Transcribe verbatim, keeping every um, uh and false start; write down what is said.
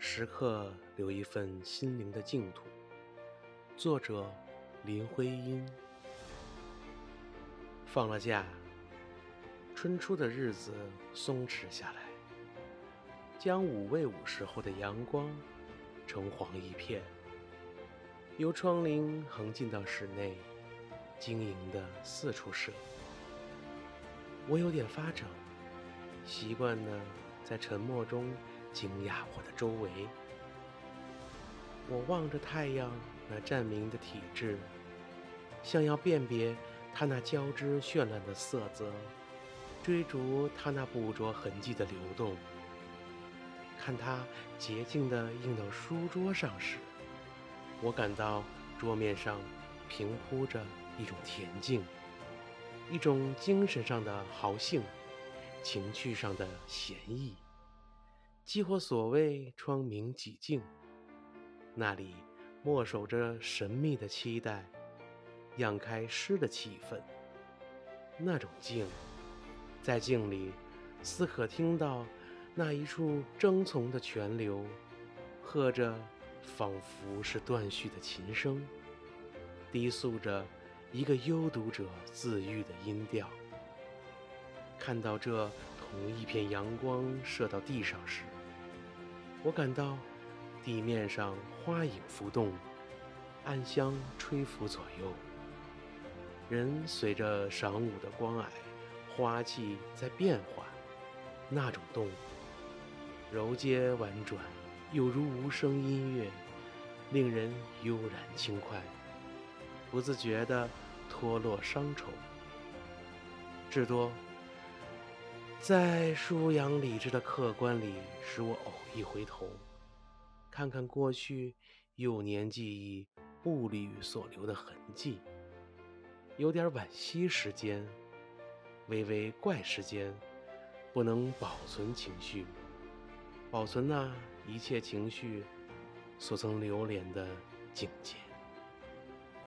时刻留一份心灵的净土。作者林徽因。放了假，春初的日子松弛下来，将午未午时候的阳光橙黄一片，由窗棂横进到室内，晶莹的四处射。我有点发怔，习惯地在沉默中惊讶我的周围。我望着太阳那湛明的体质，像要辨别它那交织绚烂的色泽，追逐它那不着痕迹的流动。看它洁净地映到书桌上时，我感到桌面上平铺着一种恬静，一种精神上的豪兴，情趣上的闲逸，几或所谓窗明几净。那里默守着神秘的期待，漾开诗的气氛。那种静，在静里似可听到那一处争从的泉流，和着仿佛是断续的琴声，低诉着一个幽读者自愈的音调。看到这同一片阳光射到地上时，我感到地面上花影浮动，暗香吹拂左右，人随着晌午的光霭，花气在变化。那种动柔接婉转，有如无声音乐，令人悠然轻快，不自觉地脱落伤愁。至多在舒扬理智的客观里，使我偶一回头，看看过去幼年记忆步履所留的痕迹，有点惋惜时间，微微怪时间不能保存情绪，保存那一切情绪所曾流连的境界。